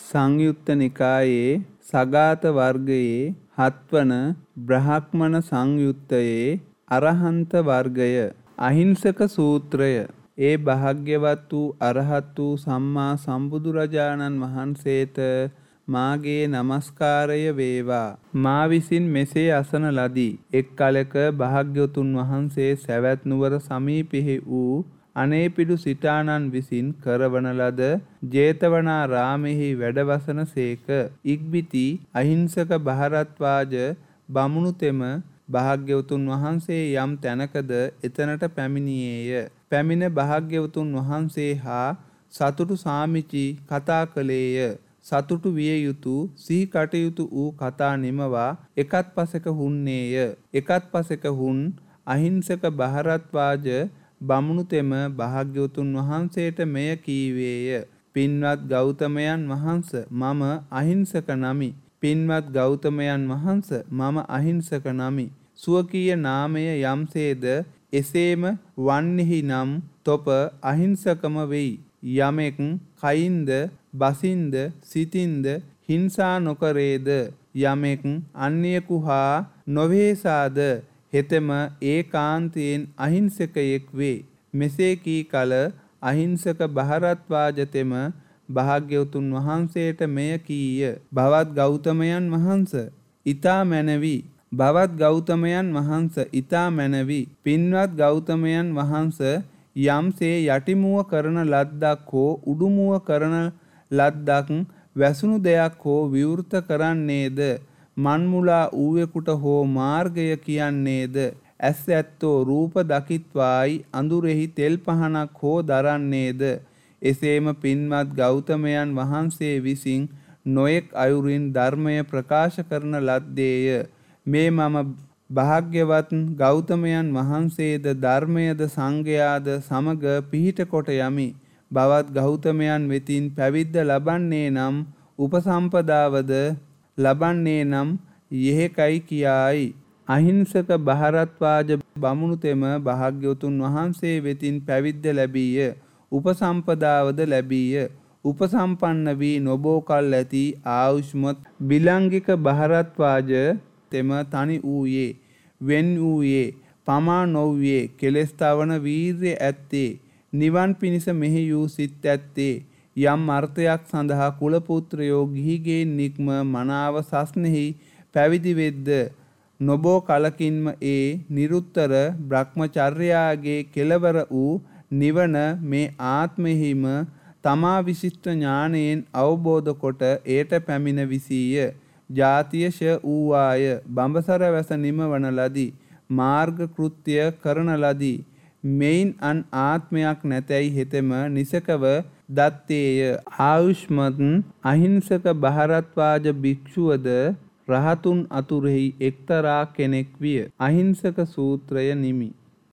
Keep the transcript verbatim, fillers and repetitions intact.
සංයුත්ත නිකායේ සගාත වර්ගයේ හත්වන බ්‍රහ්මණ සංයුත්තයේ අරහන්ත වර්ගය අහිංසක සූත්‍රය. ඒ භාග්‍යවත් වූ අරහත් වූ සම්මා සම්බුදුරජාණන් වහන්සේට මාගේ නමස්කාරය වේවා. මා විසින් මෙසේ අසන ලදී. එක් කලක භාග්‍යවතුන් වහන්සේ සවැත් නුවර සමීපෙහි වූ අනේපිඩු සිටානන් විසින් කරවන ලද ජේතවනාරාමෙහි වැඩවසන සේක. ඉක්බිති අහිංසක භාරද්වාජ බමුණු තෙම භාග්‍යවතුන් වහන්සේ යම් තැනකද එතනට පැමිණියේය. පැමිණ භාග්‍යවතුන් වහන්සේ හා සතුටු සාමිචි කතා කළේය. සතුටු විය යුතු සිහි කටයුතු වූ කතා නිමවා එකත් පසෙක හුන්නේය. එකත් පසෙක හුන් අහිංසක භාරද්වාජ බමුණු තෙම භාග්‍යවතුන් වහන්සේට මෙය කීවේය. පින්වත් ගෞතමයන් වහන්ස, මම අහිංසක නමි. පින්වත් ගෞතමයන් වහන්ස, මම අහිංසක නමි. ස්වකීය නාමය යම්සේද එසේම වන්නෙහි නම් තොප අහිංසකම වෙයි. යමෙක් කයින්ද බසින්ද සිතින්ද හිංසා නොකරේද, යමෙක් අන්‍යකු හා නොවේසාද හෙතෙම ඒකාන්තයෙන් අහිංසකයෙක් වේ. මෙසේ කී කල අහිංසක භාරද්වාජ තෙම භාග්‍යවතුන් වහන්සේට මෙය කීය. භවත් ගෞතමයන් වහන්ස ඊතා මැනවි. භවත් ගෞතමයන් වහන්ස ඊතා මැනවි. පින්වත් ගෞතමයන් වහන්ස යම්සේ යටිමුව කරන ලද්දක් හෝ උඩුමුව කරන ලද්දක් වැසුණු දෙයක් හෝ විවෘත කරන්නේද, මන්මුලා ඌවෙකුට හෝ මාර්ගය කියන්නේද, ඇස් ඇත්තෝ රූප දකිත්වායි අඳුරෙහි තෙල් පහනක් හෝ දරන්නේද, එසේම පින්වත් ගෞතමයන් වහන්සේ විසින් නොයෙක් අයුරින් ධර්මය ප්‍රකාශ කරන ලද්දේය. මේ මම භාග්‍යවත් ගෞතමයන් වහන්සේද ධර්මයද සංඝයාද සමග පිහිට කොට යමි. භවත් ගෞතමයන් වෙතින් පැවිද්ද ලබන්නේ නම් උපසම්පදාවද ලබන්නේ නම් යෙහෙකයි කියායි. අහිංසක භාරද්වාජ බමුණු තෙම භාග්‍යවතුන් වහන්සේ වෙතින් පැවිද්ද ලැබීය. උපසම්පදාවද ලැබීය. උපසම්පන්න වී නොබෝ කල් ඇති ආයුෂ්මත් බිලංගික භාරද්වාජ තෙම තනි වූයේ, වෙන් වූයේ, පමා නොවූයේ, කෙලෙස් තවන වීර්ය ඇත්තේ, නිවන් පිණිස මෙහි වූ සිත් ඇත්තේ, යම් අර්ථයක් සඳහා කුලපුත්‍රයෝ ගිහිගෙන් නික්ම මනාව සස්නෙහි පැවිදි වෙද්ද නොබෝ කලකින්ම ඒ නිරුත්තර බ්‍රහ්මචර්යාගේ කෙලවර වූ නිවන මේ ආත්මෙහිම තමා විශිෂ්ට ඥානයෙන් අවබෝධ කොට එයට පැමිණ විසීය. ජාතිය ෂ වූවාය. බඹසර වැස නිමවන ලදී. මාර්ග කෘත්‍ය කරන ලදී. මෙයින් අන් ආත්මයක් නැතැයි හෙතෙම නිසකව දත්තේය. ආයුෂ්මත් අහිංසක භාරද්වාජ භික්ෂුවද රහතුන් අතුරෙහි එක්තරා කෙනෙක් විය. අහිංසක සූත්‍රය නිමි.